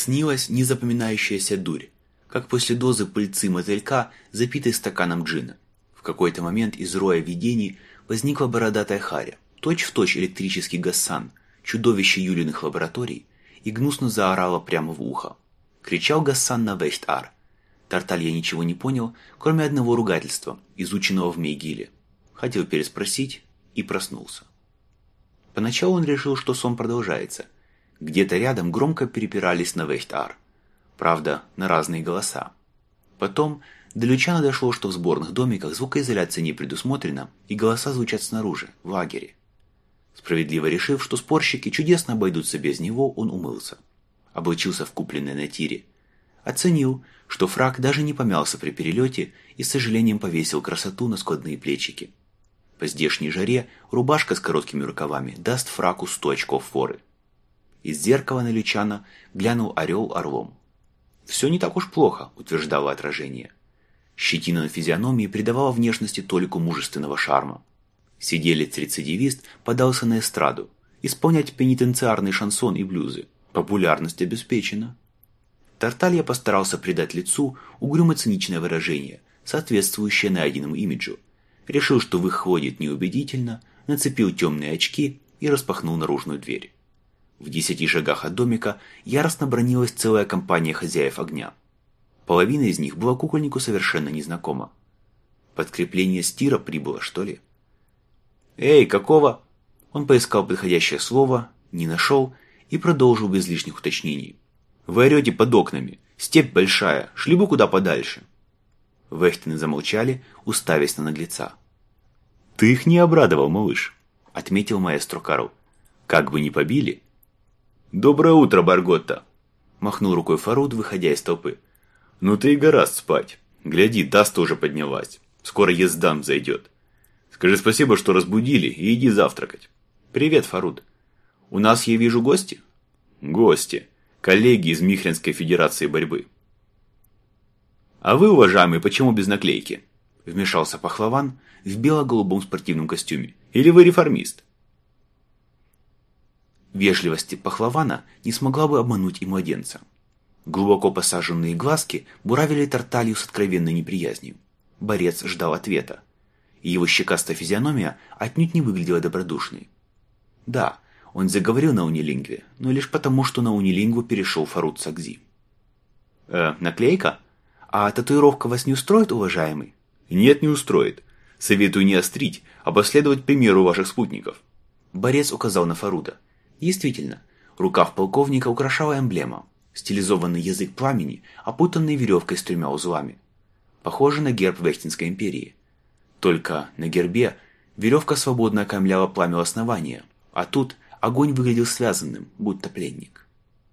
Снилась незапоминающаяся дурь, как после дозы пыльцы мотылька, запитой стаканом джина. В какой-то момент из роя видений возникла бородатая харя, точь-в-точь электрический Гассан, чудовище Юлиных лабораторий, и гнусно заорала прямо в ухо. Кричал Гассан на Вейхт-Ар. Тарталья ничего не понял, кроме одного ругательства, изученного в Мейгиле. Хотел переспросить и проснулся. Поначалу он решил, что сон продолжается. Где-то рядом громко перепирались на Вейхт-Ар. Правда, на разные голоса. Потом до Лючана дошло, что в сборных домиках звукоизоляция не предусмотрена, и голоса звучат снаружи, в лагере. Справедливо решив, что спорщики чудесно обойдутся без него, он умылся. Облачился в купленное на тире. Оценил, что фрак даже не помялся при перелете и с сожалением повесил красоту на складные плечики. По здешней жаре рубашка с короткими рукавами даст фраку 100 очков форы. Из зеркала на Лючана глянул орел орлом. «Все не так уж плохо», — утверждало отражение. Щетина на физиономии придавала внешности толику мужественного шарма. Сиделец-рецидивист подался на эстраду, исполнять пенитенциарный шансон и блюзы. Популярность обеспечена. Тарталья постарался придать лицу угрюмо-циничное выражение, соответствующее найденному имиджу. Решил, что выходит неубедительно, нацепил темные очки и распахнул наружную дверь. В 10 шагах от домика яростно бранилась целая компания хозяев огня. Половина из них была кукольнику совершенно незнакома. Подкрепление с тира прибыло, что ли? «Эй, какого?» Он поискал подходящее слово, не нашел и продолжил без лишних уточнений. «Вы орете под окнами. Степь большая. Шли бы куда подальше». Вехтины замолчали, уставясь на наглеца. «Ты их не обрадовал, малыш», — отметил маэстро Карл. «Как бы ни побили». «Доброе утро, Барготта», — махнул рукой Фаруд, выходя из толпы. «Ну ты и гораст спать. Гляди, Даста уже поднялась. Скоро ездам зайдет. Скажи спасибо, что разбудили, и иди завтракать». «Привет, Фаруд. У нас, я вижу, гости?» «Гости. Коллеги из Михренской Федерации борьбы». «А вы, уважаемый, почему без наклейки?» — вмешался Пахлаван в бело-голубом спортивном костюме. «Или вы реформист?» Вежливость Пахлавана не смогла бы обмануть и младенца. Глубоко посаженные глазки буравили Тарталью с откровенной неприязнью. Борец ждал ответа. И его щекастая физиономия отнюдь не выглядела добродушной. Да, он заговорил на унилингве, но лишь потому, что на унилингву перешел Фаруд Сагзи. «Наклейка? А татуировка вас не устроит, уважаемый?» «Нет, не устроит. Советую не острить, а последовать примеру ваших спутников». Борец указал на Фаруда. Действительно, рукав полковника украшала эмблема. Стилизованный язык пламени, опутанный веревкой с 3 узлами. Похоже на герб Вехтинской империи. Только на гербе веревка свободно окаймляла пламя основания, а тут огонь выглядел связанным, будто пленник.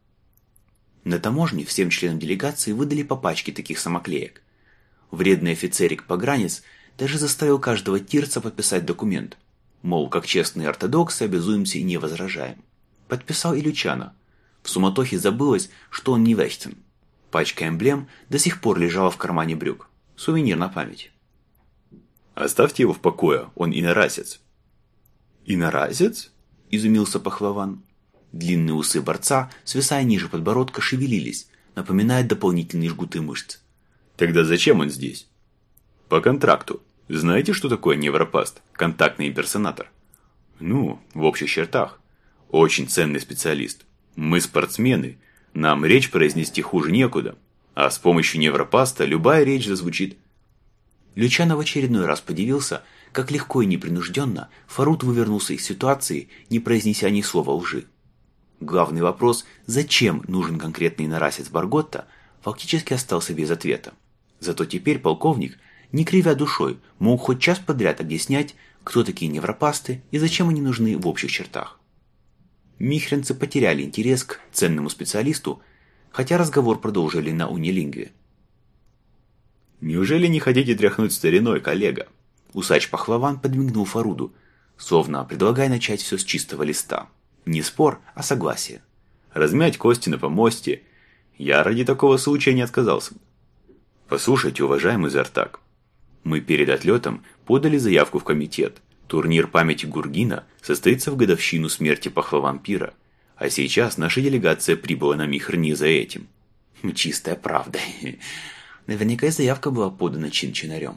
На таможне всем членам делегации выдали по пачке таких самоклеек. Вредный офицерик-погранец даже заставил каждого тирца подписать документ. Мол, как честные ортодоксы обязуемся и не возражаем. Подписал и Лючана. В суматохе забылось, что он не Вехтин. Пачка эмблем до сих пор лежала в кармане брюк. Сувенир на память. «Оставьте его в покое, он инорасец». «Инорасец?» – изумился Пахлаван. Длинные усы борца, свисая ниже подбородка, шевелились, напоминая дополнительные жгуты мышц. «Тогда зачем он здесь?» «По контракту. Знаете, что такое невропаст, контактный имперсонатор?» «Ну, в общих чертах. Очень ценный специалист. Мы спортсмены, нам речь произнести хуже некуда, а с помощью невропаста любая речь зазвучит». Лючано в очередной раз подивился, как легко и непринужденно Фаруд вывернулся из ситуации, не произнеся ни слова лжи. Главный вопрос, зачем нужен конкретный инорасец Барготта, фактически остался без ответа. Зато теперь полковник, не кривя душой, мог хоть час подряд объяснять, кто такие невропасты и зачем они нужны в общих чертах. Михренцы потеряли интерес к ценному специалисту, хотя разговор продолжили на унилингве. «Неужели не хотите тряхнуть стариной, коллега?» Усач Пахлаван подмигнул Фаруду, словно предлагая начать все с чистого листа. Не спор, а согласие. «Размять кости на помосте. Я ради такого случая не отказался бы». «Послушайте, уважаемый Зартак, мы перед отлетом подали заявку в комитет. Турнир памяти Гургина состоится в годовщину смерти Пахлавампира, А сейчас наша делегация прибыла на Михр не за этим. Чистая правда. Наверняка и заявка была подана чин-чинарем.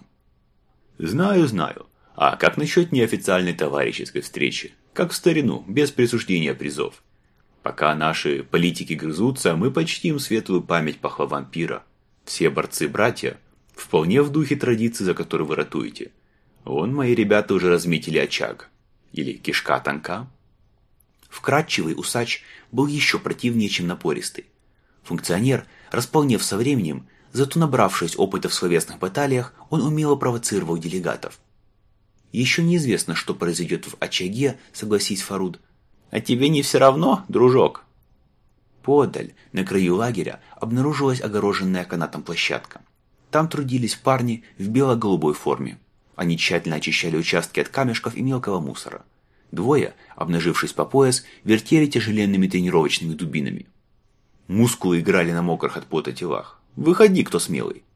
Знаю. А как насчет неофициальной товарищеской встречи? Как в старину, без присуждения призов. Пока наши политики грызутся, мы почтим светлую память пахла-вампира. Все борцы-братья вполне в духе традиции, за которую вы ратуете. Вон мои ребята уже разметили очаг. Или кишка тонка. Вкрадчивый усач был еще противнее, чем напористый. Функционер, располнев со временем, зато набравшись опыта в словесных баталиях, он умело провоцировал делегатов. Еще неизвестно, что произойдет в очаге, согласись, Фаруд. А тебе не все равно, дружок? Подаль, на краю лагеря, обнаружилась огороженная канатом площадка. Там трудились парни в бело-голубой форме. Они тщательно очищали участки от камешков и мелкого мусора. Двое, обнажившись по пояс, вертели тяжеленными тренировочными дубинами. Мускулы играли на мокрых от пота телах. Выходи, кто смелый.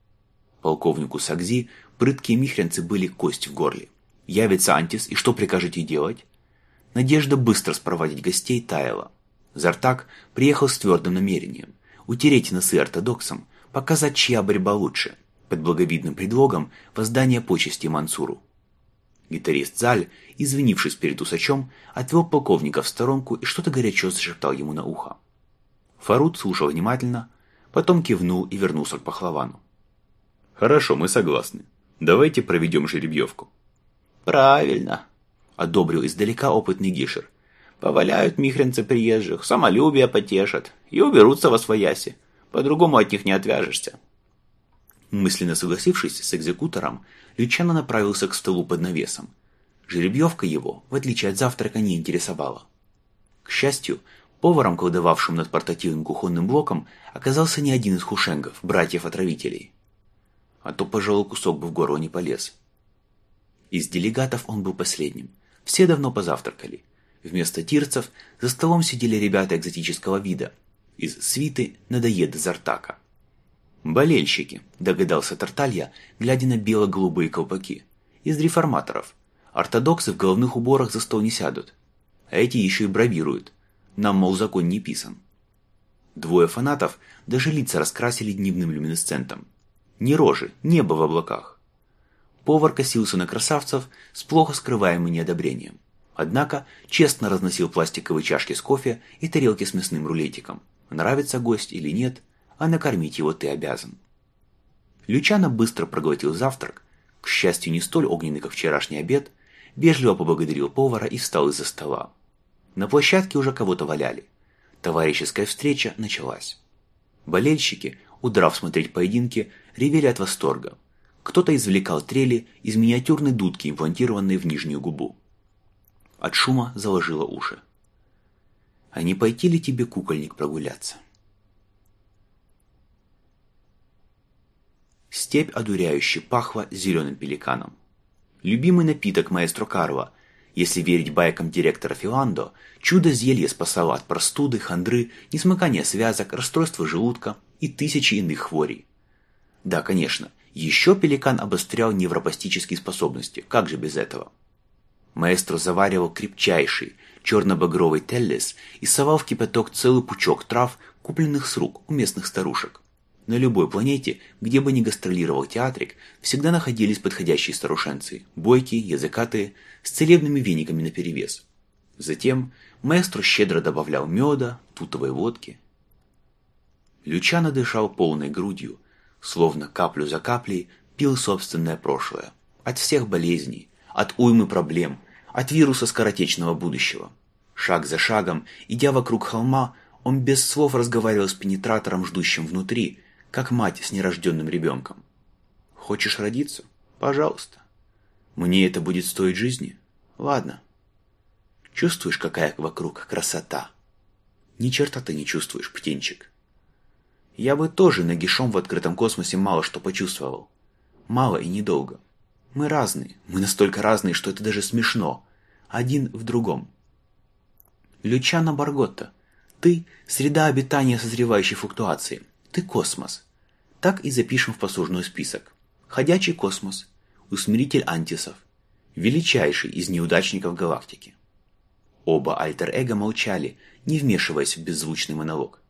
Полковнику Сагзи прыткие михренцы были кость в горле. Явится Антис, и что прикажете делать? Надежда быстро спровадить гостей таяла. Зартак приехал с твердым намерением утереть носы ортодоксам, показать, чья борьба лучше, под благовидным предлогом воздания почести Мансуру. Гитарист Заль, извинившись перед усачом, отвел полковника в сторонку и что-то горячо зашептал ему на ухо. Фаруд слушал внимательно, потом кивнул и вернулся к пахлавану. «Хорошо, мы согласны. Давайте проведем жеребьевку». «Правильно», — одобрил издалека опытный Гишер. «Поваляют михренцы приезжих, самолюбие потешат и уберутся восвояси. По-другому от них не отвяжешься». Мысленно согласившись с экзекутором, Лючано направился к столу под навесом. Жеребьевка его, в отличие от завтрака, не интересовала. К счастью, поваром, колдовавшим над портативным кухонным блоком, оказался не один из хушенгов, братьев-отравителей. А то, пожалуй, кусок бы в горло не полез. Из делегатов он был последним. Все давно позавтракали. Вместо тирцев за столом сидели ребята экзотического вида, из свиты надоеда Зартака. «Болельщики», – догадался Тарталья, глядя на бело-голубые колпаки. «Из реформаторов. Ортодоксы в головных уборах за стол не сядут. А эти еще и бравируют. Нам, мол, закон не писан». Двое фанатов даже лица раскрасили дневным люминесцентом. Ни рожи, небо в облаках. Повар косился на красавцев с плохо скрываемым неодобрением. Однако честно разносил пластиковые чашки с кофе и тарелки с мясным рулетиком. Нравится гость или нет, а накормить его ты обязан. Лючано быстро проглотил завтрак, к счастью, не столь огненный, как вчерашний обед, вежливо поблагодарил повара и встал из-за стола. На площадке уже кого-то валяли. Товарищеская встреча началась. Болельщики, удрав смотреть поединки, ревели от восторга. Кто-то извлекал трели из миниатюрной дудки, имплантированной в нижнюю губу. От шума заложило уши. «А не пойти ли тебе, кукольник, прогуляться?» Степь одуряюще пахла зеленым пеликаном. Любимый напиток маэстро Карва, если верить байкам директора Филандо, чудо-зелье спасало от простуды, хандры, несмыкания связок, расстройства желудка и тысячи иных хворей. Да, конечно, еще пеликан обострял невропастические способности, как же без этого? Маэстро заваривал крепчайший, черно-багровый теллес и совал в кипяток целый пучок трав, купленных с рук у местных старушек. На любой планете, где бы ни гастролировал театрик, всегда находились подходящие старушенцы, бойкие, языкатые, с целебными вениками наперевес. Затем маэстро щедро добавлял меда, тутовой водки. Лючано дышал полной грудью, словно каплю за каплей пил собственное прошлое. От всех болезней, от уймы проблем, от вируса скоротечного будущего. Шаг за шагом, идя вокруг холма, он без слов разговаривал с пенетратором, ждущим внутри, как мать с нерожденным ребенком. Хочешь родиться? Пожалуйста. Мне это будет стоить жизни? Ладно. Чувствуешь, какая вокруг красота? Ни черта ты не чувствуешь, птенчик. Я бы тоже нагишом в открытом космосе мало что почувствовал. Мало и недолго. Мы разные, мы настолько разные, что это даже смешно. Один в другом. Лючано Барготта, ты – среда обитания созревающей флуктуации. Ты космос. Так и запишем в послужной список. Ходячий космос, усмиритель антисов, величайший из неудачников галактики. Оба альтер-эго молчали, не вмешиваясь в беззвучный монолог.